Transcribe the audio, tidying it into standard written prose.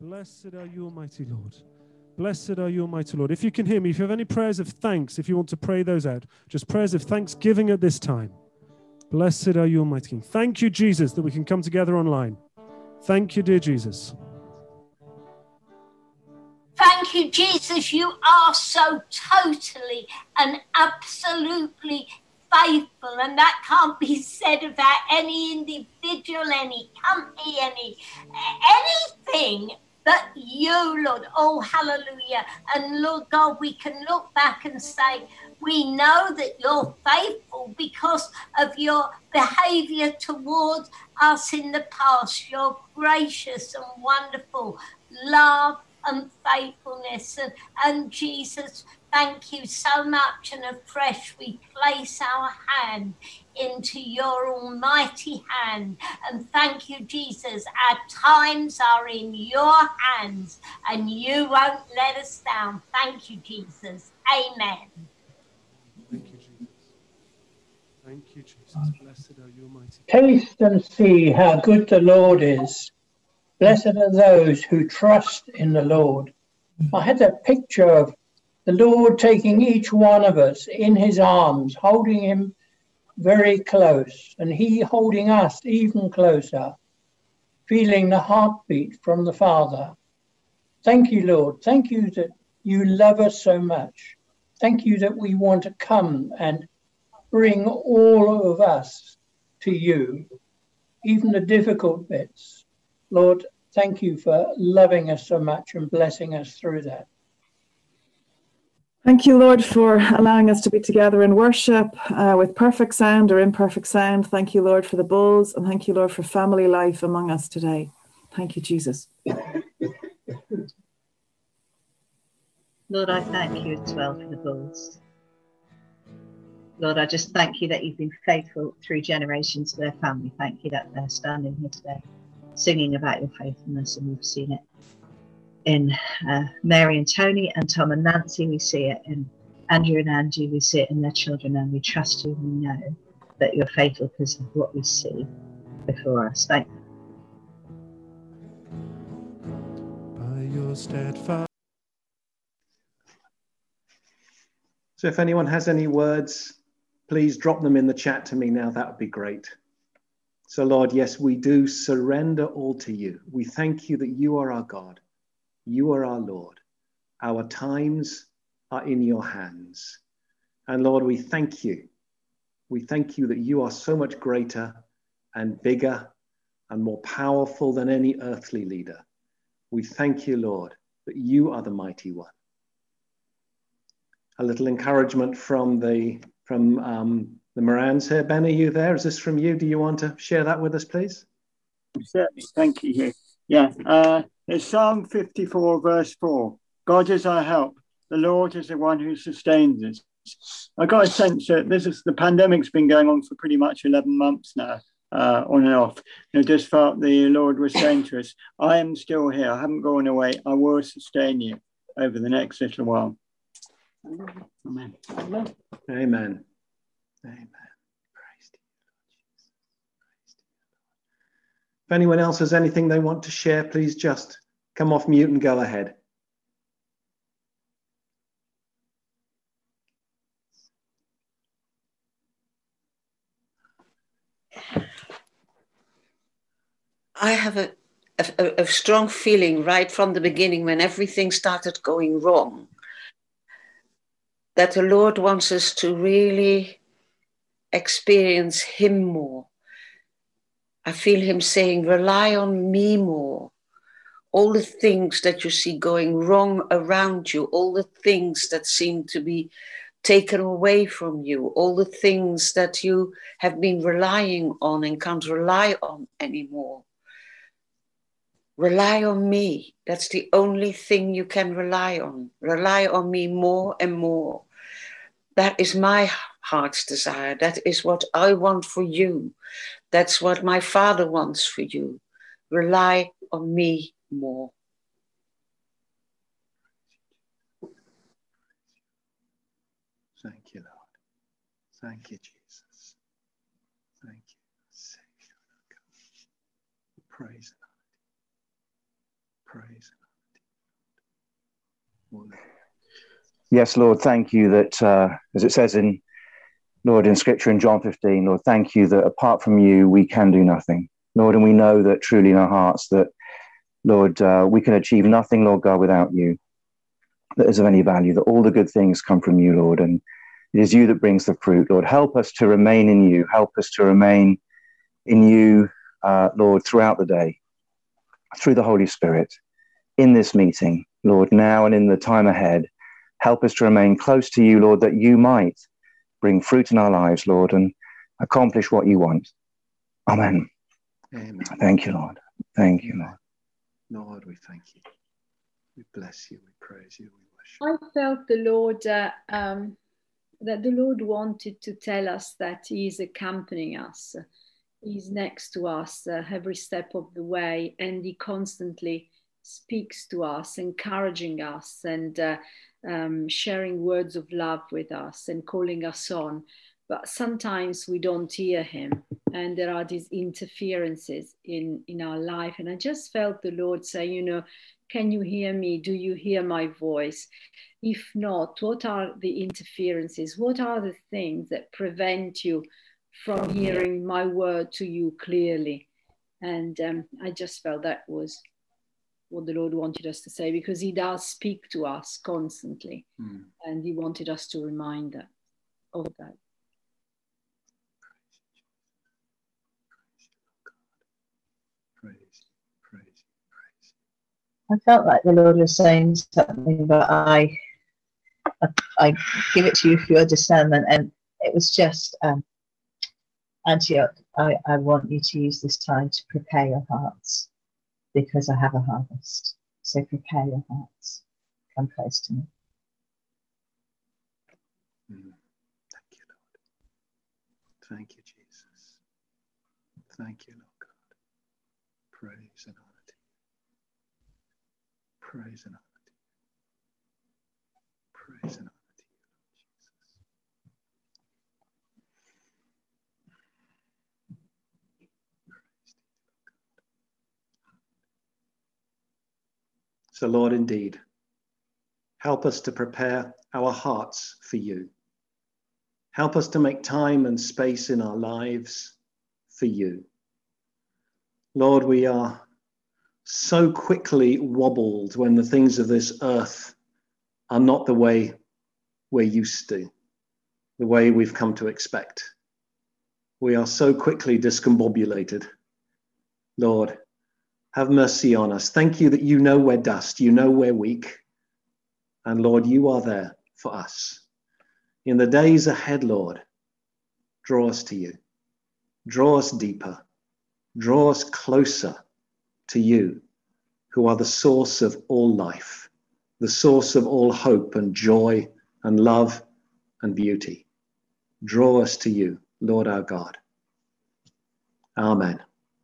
Blessed are you, Almighty Lord. Blessed are you, Almighty Lord. If you can hear me, if you have any prayers of thanks, if you want to pray those out, just prayers of thanksgiving at this time. Blessed are you, Almighty King. Thank you, Jesus, that we can come together online. Thank you, dear Jesus. Thank you, Jesus. You are so totally and absolutely faithful, and that can't be said about any individual, any company, anything but you, Lord. Oh, hallelujah. And Lord God, we can look back and say, we know that you're faithful because of your behavior towards us in the past, your gracious and wonderful love and faithfulness. And Jesus, thank you so much. And afresh, we place our hand into your almighty hand. And thank you, Jesus. Our times are in your hands and you won't let us down. Thank you, Jesus. Amen. Thank you, Jesus. Thank you, Jesus. Blessed are you, Almighty. Taste and see how good the Lord is. Blessed are those who trust in the Lord. I had a picture of the Lord taking each one of us in his arms, holding him very close, and he holding us even closer, feeling the heartbeat from the Father. Thank you, Lord. Thank you that you love us so much. Thank you that we want to come and bring all of us to you, even the difficult bits. Lord, thank you for loving us so much and blessing us through that. Thank you, Lord, for allowing us to be together in worship with perfect sound or imperfect sound. Thank you, Lord, for the bulls, and thank you, Lord, for family life among us today. Thank you, Jesus. Lord, I thank you as well for the bulls. Lord, I just thank you that you've been faithful through generations to their family. Thank you that they're standing here today singing about your faithfulness, and we've seen it in Mary and Tony and Tom and Nancy. We see it in Andrew and Angie. We see it in their children, and we trust you and we know that you're faithful because of what we see before us. Thank you. By your steadfast. So if anyone has any words, please drop them in the chat to me now. That would be great. So Lord, yes, we do surrender all to you. We thank you that you are our God. You are our Lord. Our times are in your hands. And Lord, we thank you. We thank you that you are so much greater and bigger and more powerful than any earthly leader. We thank you, Lord, that you are the mighty one. A little encouragement from the Morans here. Ben, are you there? Is this from you? Do you want to share that with us, please? Certainly. Thank you. Yeah. It's Psalm 54, verse 4. God is our help. The Lord is the one who sustains us. I got a sense that the pandemic's been going on for pretty much 11 months now, on and off. I just felt the Lord was saying to us, I am still here. I haven't gone away. I will sustain you over the next little while. Amen. Amen. Amen. Amen. Praise to you, Lord Jesus. Praise to you, Lord. If anyone else has anything they want to share, please just come off mute and go ahead. I have a strong feeling right from the beginning when everything started going wrong that the Lord wants us to really experience him more. I feel him saying, rely on me more. All the things that you see going wrong around you, all the things that seem to be taken away from you, all the things that you have been relying on and can't rely on anymore. Rely on me. That's the only thing you can rely on. Rely on me more and more. That is my heart's desire. That is what I want for you. That's what my Father wants for you. Rely on me more. Thank you, Lord. Thank you, Jesus. Thank you. Praise the Lord. Praise. Yes, Lord, thank you that, as it says in Scripture in John 15, Lord, thank you that apart from you, we can do nothing. Lord, and we know that truly in our hearts that, Lord, we can achieve nothing, Lord God, without you, that is of any value, that all the good things come from you, Lord, and it is you that brings the fruit. Lord, help us to remain in you. Help us to remain in you, Lord, throughout the day, through the Holy Spirit, in this meeting, Lord, now and in the time ahead. Help us to remain close to you, Lord, that you might bring fruit in our lives, Lord, and accomplish what you want. Amen. Amen. Thank you, Lord. Thank you, Lord. Lord, we thank you. We bless you. We praise you. We worship. I felt the Lord, that the Lord wanted to tell us that he is accompanying us. He's next to us every step of the way, and he constantly speaks to us, encouraging us and sharing words of love with us and calling us on. But sometimes we don't hear him, and there are these interferences in our life. And I just felt the Lord say, can you hear me? Do you hear my voice? If not, what are the interferences? What are the things that prevent you from hearing my word to you clearly? And I just felt that was what the Lord wanted us to say, because he does speak to us constantly. And he wanted us to remind us of that. I felt like the Lord was saying something, but I give it to you for your discernment. And it was just, Antioch, I want you to use this time to prepare your hearts, because I have a harvest. So prepare your hearts. Come close to me. Thank you, Lord. Thank you, Jesus. Thank you, Lord God. Praise and honor to you. Praise and honor to you. Praise and honor to you, Lord Jesus. So, Lord, indeed, help us to prepare our hearts for you. Help us to make time and space in our lives for you. Lord, we are so quickly wobbled when the things of this earth are not the way we're used to, the way we've come to expect. We are so quickly discombobulated. Lord, have mercy on us. Thank you that you know we're dust, you know we're weak. And Lord, you are there for us. In the days ahead, Lord, draw us to you. Draw us deeper. Draw us closer to you, who are the source of all life, the source of all hope and joy and love and beauty. Draw us to you, Lord our God. Amen.